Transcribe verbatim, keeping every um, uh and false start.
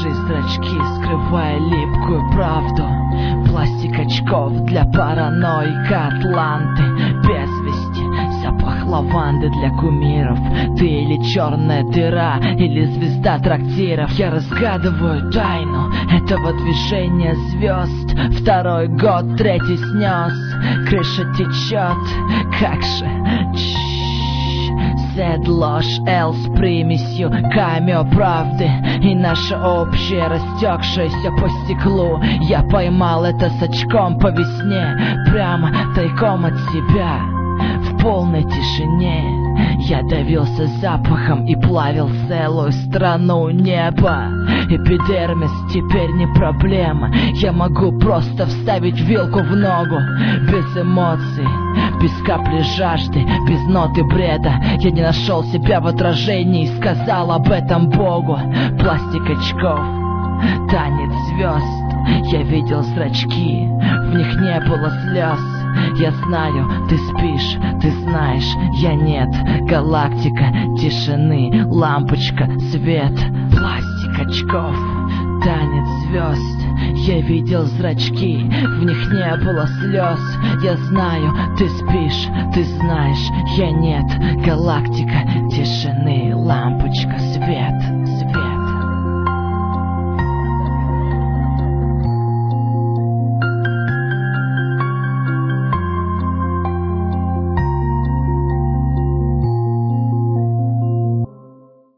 Закрывшие зрачки, скрывая липкую правду. Пластик очков для параноика Атланты. Без вести, запах лаванды для кумиров. Ты или черная дыра, или звезда трактиров. Я разгадываю тайну этого движения звезд. Второй год, третий снес. Крыша течет, как же. Сед, ложь, эл с примесью камео правды. И наша общая, растекшаяся по стеклу. Я поймал это с очком по весне, прямо тайком от себя. В полной тишине я давился запахом и плавил целую страну неба. Эпидермис теперь не проблема. Я могу просто вставить вилку в ногу. Без эмоций, без капли жажды, без ноты бреда. Я не нашел себя в отражении и сказал об этом Богу. Пластик очков, танец звезд. Я видел зрачки, в них не было слез. Я знаю, ты спишь, ты знаешь, я нет. Галактика тишины, лампочка, свет. Пластик очков, танец звезд. Я видел зрачки, в них не было слез. Я знаю, ты спишь, ты знаешь, я нет. Галактика тишины, лампочка, свет.